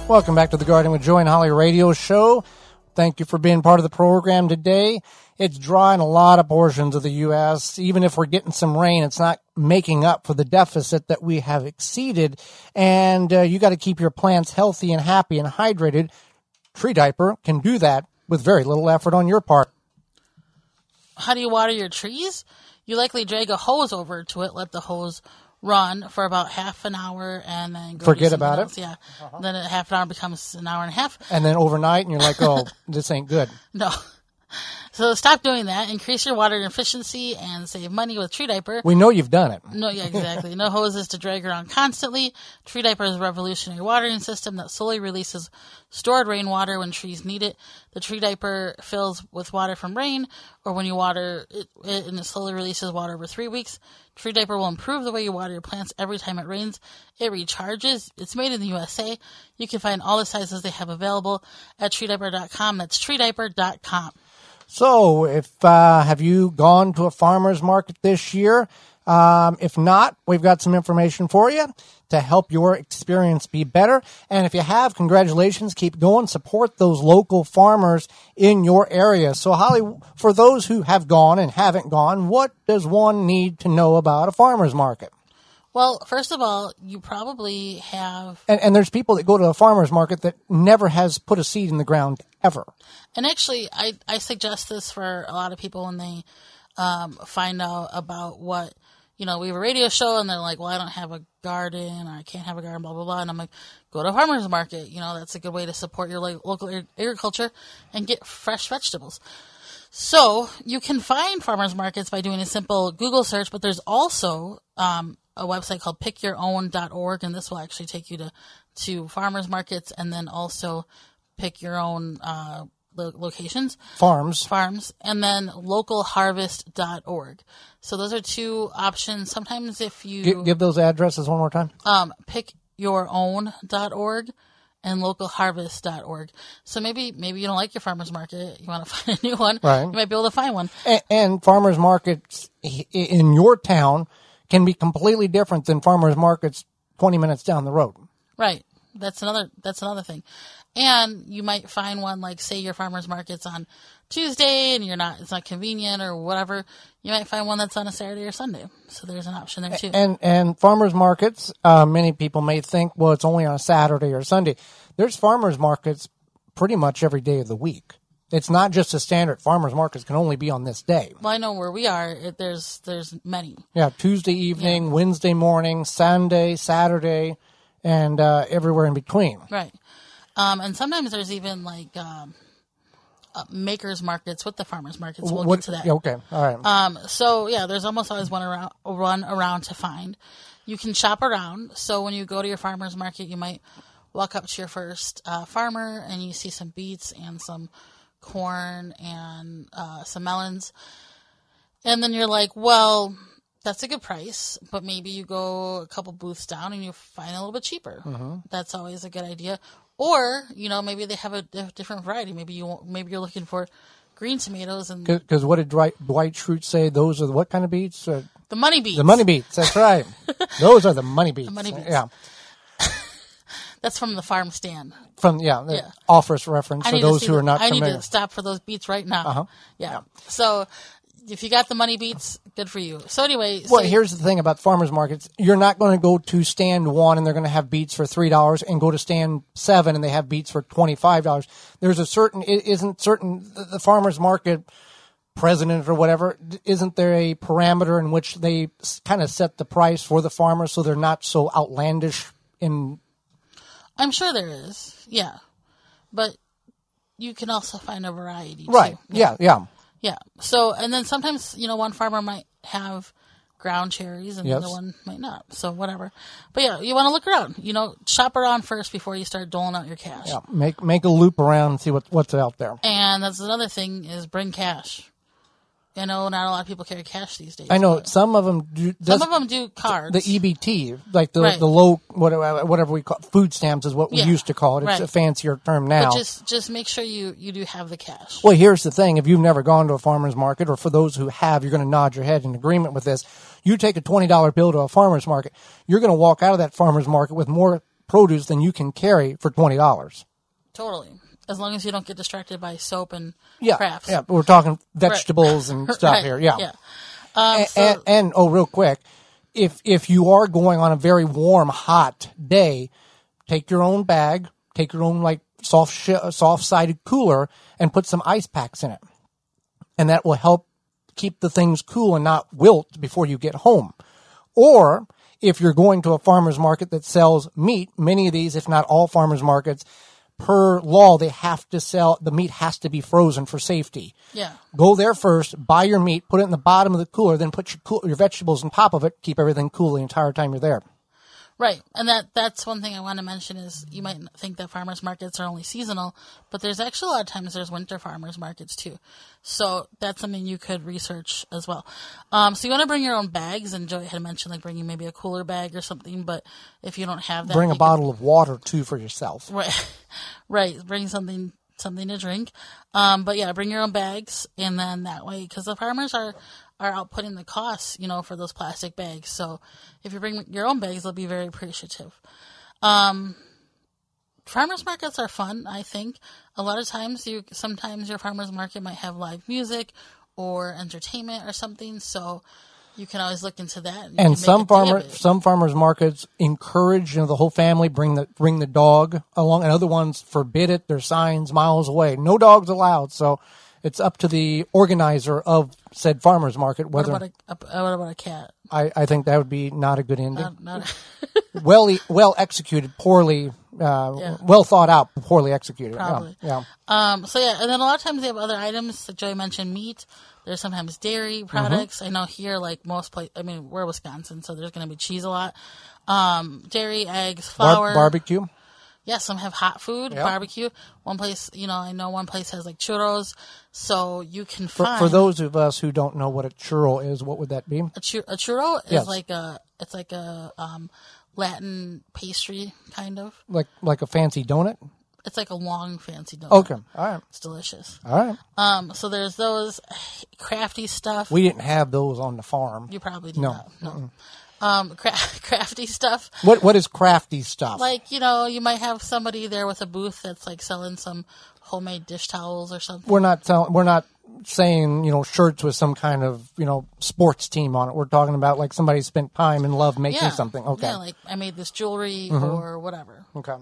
Welcome back to the Garden with Joy and Holly radio show. Thank you for being part of the program today. It's dry in a lot of portions of the U.S. Even if we're getting some rain, it's not making up for the deficit that we have exceeded. And you got to keep your plants healthy and happy and hydrated. Tree Diaper can do that with very little effort on your part. How do you water your trees? You likely drag a hose over to it, let the hose run for about half an hour, and then go forget about it. Yeah. Then half an hour becomes an hour and a half. And then overnight, and you're like, oh, this ain't good. No. So stop doing that. Increase your water efficiency and save money with Tree Diaper. We know you've done it. No, yeah, exactly. No hoses to drag around constantly. Tree Diaper is a revolutionary watering system that slowly releases stored rainwater when trees need it. The Tree Diaper fills with water from rain, or when you water it, and it slowly releases water over 3 weeks. Tree Diaper will improve the way you water your plants every time it rains. It recharges. It's made in the USA. You can find all the sizes they have available at treediaper.com. That's treediaper.com. So, have you gone to a farmer's market this year? If not, we've got some information for you to help your experience be better. And if you have, congratulations, keep going. Support those local farmers in your area. So, Holly, for those who have gone and haven't gone, what does one need to know about a farmer's market? Well, first of all, you probably have... And there's people that go to a farmer's market that never has put a seed in the ground ever. And actually, I suggest this for a lot of people when they find out about what, we have a radio show and they're like, well, I don't have a garden or I can't have a garden, blah, blah, blah. And I'm like, go to a farmer's market. That's a good way to support your local agriculture and get fresh vegetables. So you can find farmers markets by doing a simple Google search, but there's also a website called pickyourown.org, and this will actually take you to farmers markets and then also pick your own locations. Farms, and then localharvest.org. So those are two options. Sometimes if you... Give those addresses one more time. Pickyourown.org and localharvest.org. So maybe you don't like your farmer's market. You want to find a new one. Right. You might be able to find one. And farmer's markets in your town can be completely different than farmers markets 20 minutes down the road. Right. That's another thing. And you might find one, like, say your farmer's market's on Tuesday and it's not convenient or whatever. You might find one that's on a Saturday or Sunday. So there's an option there too. And farmers markets, many people may think, well, it's only on a Saturday or Sunday. There's farmers markets pretty much every day of the week. It's not just a standard farmers markets can only be on this day. Well, I know where we are. There's many. Yeah, Tuesday evening, Wednesday morning, Sunday, Saturday, and everywhere in between. Right. And sometimes there's even like makers markets with the farmers markets. We'll get to that. Okay, all right. So yeah, there's almost always one around to find. You can shop around. So when you go to your farmers market, you might walk up to your first farmer and you see some beets and some corn and some melons, and then you're like, well, that's a good price, but maybe you go a couple booths down and you find a little bit cheaper. Mm-hmm. That's always a good idea. Or maybe they have a different variety. Maybe you're looking for green tomatoes and because what did Dwight Schrute say? Those are what kind of beets? The money beets. The money beets. That's right. Those are the money beets. The money beets. Yeah. That's from the farm stand. Office reference for those who are not familiar. I need to stop for those beets right now. Uh-huh. Yeah. So if you got the money beets, good for you. So anyway. Well, here's the thing about farmers markets. You're not going to go to stand 1 and they're going to have beets for $3 and go to stand 7 and they have beets for $25. There's the farmers market president or whatever, isn't there a parameter in which they kind of set the price for the farmers so they're not so outlandish in... I'm sure there is, yeah. But you can also find a variety, too. Right, yeah. Yeah. So, and then sometimes, one farmer might have ground cherries and the other one might not. So, whatever. But, yeah, you want to look around. Shop around first before you start doling out your cash. Yeah, make a loop around and see what's out there. And that's another thing is bring cash. Not a lot of people carry cash these days. I know some of them do. Some of them do cards. The EBT, like the low whatever we call food stamps is what we used to call it. It's a fancier term now. But just make sure you do have the cash. Well, here's the thing: if you've never gone to a farmer's market, or for those who have, you're going to nod your head in agreement with this. You take a $20 bill to a farmer's market, you're going to walk out of that farmer's market with more produce than you can carry for $20. Totally. As long as you don't get distracted by soap and Yeah, crafts. yeah. We're talking vegetables and stuff Right, here. Yeah. yeah. And real quick, if you are going on a very warm, hot day, take your own bag, take your own like soft-sided cooler, and put some ice packs in it, and that will help keep the things cool and not wilt before you get home. Or if you're going to a farmer's market that sells meat, many of these, if not all farmers markets, per law, they have to sell, the meat has to be frozen for safety. Yeah. Go there first, buy your meat, put it in the bottom of the cooler, then put your vegetables on top of it, keep everything cool the entire time you're there. Right. And that's one thing I want to mention is you might think that farmers markets are only seasonal, but there's actually a lot of times there's winter farmers markets too. So that's something you could research as well. So you want to bring your own bags, and Joey had mentioned like bringing maybe a cooler bag or something, but if you don't have that, Bring a bottle of water too for yourself. Right. Right. Bring something to drink. But yeah, bring your own bags, and then that way, because the farmers are outputting the costs, for those plastic bags. So if you bring your own bags, they'll be very appreciative. Farmers markets are fun, I think. A lot of times, sometimes your farmers market might have live music or entertainment or something. So you can always look into that. And some farmers markets encourage the whole family bring the dog along, and other ones forbid it. There's signs miles away, no dogs allowed. So it's up to the organizer of said farmers market whether. What about a cat? I think that would be not a good ending. Well executed, poorly. Well thought out, poorly executed. Probably. Yeah. So yeah, and then a lot of times they have other items. Like Joey mentioned, meat. There's sometimes dairy products. I know here, like most places, we're Wisconsin, so there's going to be cheese a lot. Dairy, eggs, flour. Barbecue. Yeah, some have hot food, barbecue. One place, I know one place has like churros. So you can find. For those of us who don't know what a churro is, what would that be? A churro is like a Latin pastry, kind of. Like a fancy donut? It's like a long, fancy donut. Okay, all right. It's delicious. All right. So there's those crafty stuff. We didn't have those on the farm. You probably did not. No. Crafty stuff. What is crafty stuff? Like, you might have somebody there with a booth that's like selling some homemade dish towels or something. We're not saying, shirts with some kind of, sports team on it. We're talking about like somebody spent time and love making something. Okay. Yeah, like I made this jewelry or whatever. Okay.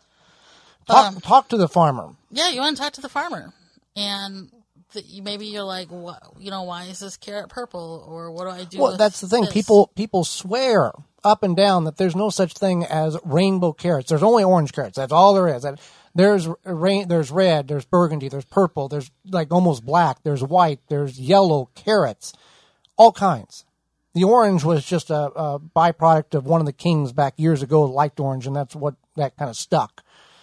Talk to the farmer. Yeah, you want to talk to the farmer. And maybe you're like, what, why is this carrot purple? Or what do I do? Well, that's the thing. This? People swear up and down that there's no such thing as rainbow carrots. There's only orange carrots. That's all there is. There's red, there's burgundy, there's purple, there's like almost black, there's white, there's yellow carrots, all kinds. The orange was just a byproduct of one of the kings back years ago who liked orange, and that's what that kind of stuck.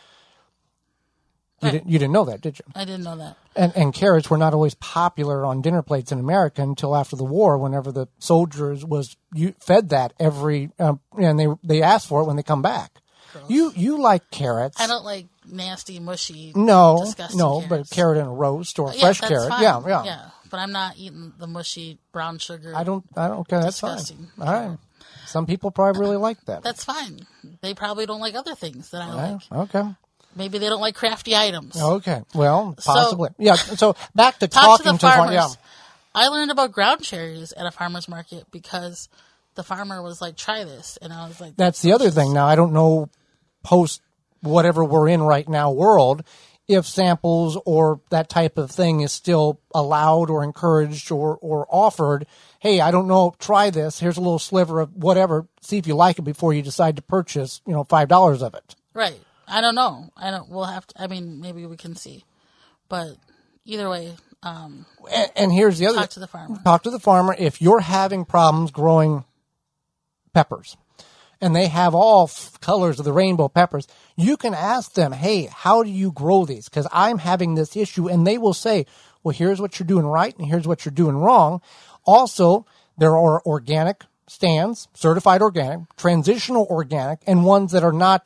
You didn't know that, did you? I didn't know that. And carrots were not always popular on dinner plates in America until after the war, whenever the soldiers fed that every, and they asked for it when they come back. Gross. You like carrots. I don't like nasty, mushy, disgusting carrots. But a carrot in a roast or a fresh carrot. Fine. Yeah. But I'm not eating the mushy brown sugar. I don't care. That's disgusting. Fine. All right. Some people probably really like that. That's fine. They probably don't like other things that I like. Okay. Maybe they don't like crafty items. Okay. Well, possibly. So back to talking to the farmers. Yeah. I learned about ground cherries at a farmer's market because the farmer was like, try this. And I was like, that's the other thing. Now, I don't know post whatever we're in right now world, if samples or that type of thing is still allowed or encouraged or offered. Hey, I don't know, try this. Here's a little sliver of whatever. See if you like it before you decide to purchase, $5 of it. Right. I don't know. We'll have to, maybe we can see. But either way, and here's the other. Talk to the farmer. Talk to the farmer. If you're having problems growing peppers, and they have all colors of the rainbow peppers, you can ask them, hey, how do you grow these? Because I'm having this issue. And they will say, well, here's what you're doing right, and here's what you're doing wrong. Also, there are organic stands, certified organic, transitional organic, and ones that are not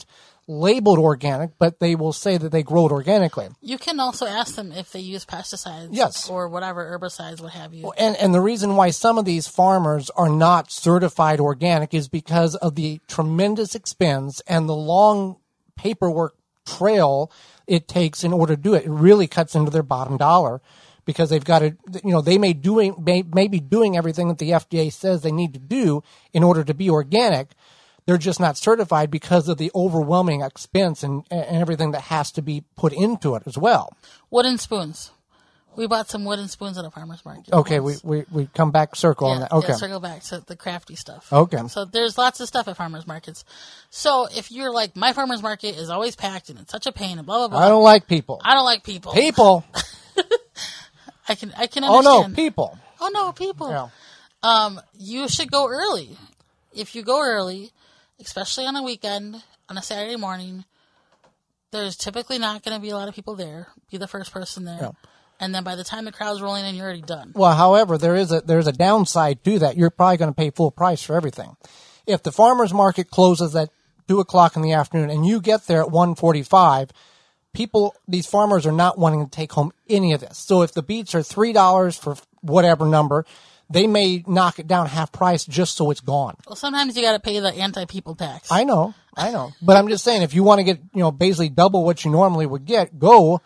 labeled organic, but they will say that they grow it organically. You can also ask them if they use pesticides, Yes, or whatever herbicides, what have you. And the reason why some of these farmers are not certified organic is because of the tremendous expense and the long paperwork trail it takes in order to do it. It really cuts into their bottom dollar, because they've got to, they may be doing everything that the FDA says they need to do in order to be organic. They're just not certified because of the overwhelming expense and everything that has to be put into it as well. Wooden spoons. We bought some wooden spoons at a farmer's market. Okay, we come back circle on that. Okay. Yeah, circle back to the crafty stuff. Okay. So there's lots of stuff at farmer's markets. So if you're like, my farmer's market is always packed and it's such a pain and blah, blah, blah. I don't like people. I don't like people. People. I can understand. Oh, no, people. Oh, no, people. Yeah. You should go early. If you go early, especially on a weekend, on a Saturday morning, there's typically not going to be a lot of people there. Be the first person there. Yeah. And then by the time the crowd's rolling in, you're already done. Well, however, there's a downside to that. You're probably going to pay full price for everything. If the farmer's market closes at 2:00 in the afternoon and you get there at 1:45, these farmers are not wanting to take home any of this. So if the beets are $3 for whatever number, they may knock it down half price just so it's gone. Well, sometimes you got to pay the anti-people tax. I know. But I'm just saying, if you want to get, basically double what you normally would get, go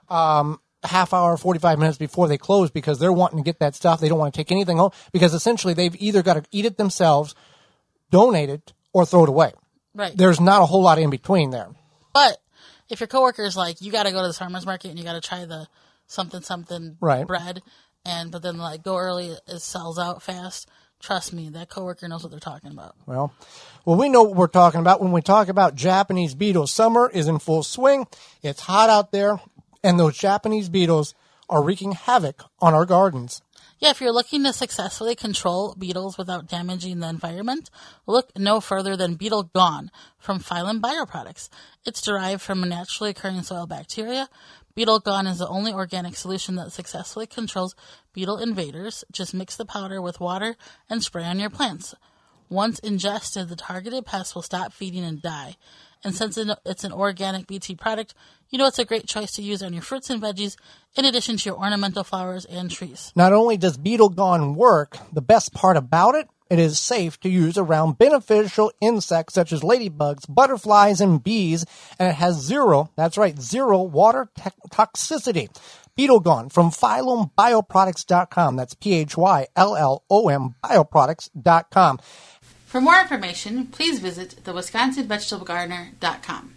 half hour, 45 minutes before they close, because they're wanting to get that stuff. They don't want to take anything home, because essentially they've either got to eat it themselves, donate it, or throw it away. Right. There's not a whole lot in between there. But if your coworker is like, you got to go to the farmer's market and you got to try the something right. bread, but then go early, it sells out fast. Trust me, that coworker knows what they're talking about. Well, we know what we're talking about when we talk about Japanese beetles. Summer is in full swing. It's hot out there, and those Japanese beetles are wreaking havoc on our gardens. Yeah, if you're looking to successfully control beetles without damaging the environment, look no further than Beetle Gone from Phylum Bioproducts. It's derived from a naturally occurring soil bacteria. Beetle Gone is the only organic solution that successfully controls beetle invaders. Just mix the powder with water and spray on your plants. Once ingested, the targeted pests will stop feeding and die. And since it's an organic BT product, it's a great choice to use on your fruits and veggies, in addition to your ornamental flowers and trees. Not only does Beetle Gone work, the best part about it, it is safe to use around beneficial insects such as ladybugs, butterflies, and bees, and it has zero water toxicity. Beetle Gone from PhylumBioproducts.com. That's PHYLLOM Bioproducts.com. For more information, please visit theWisconsinVegetableGardener.com.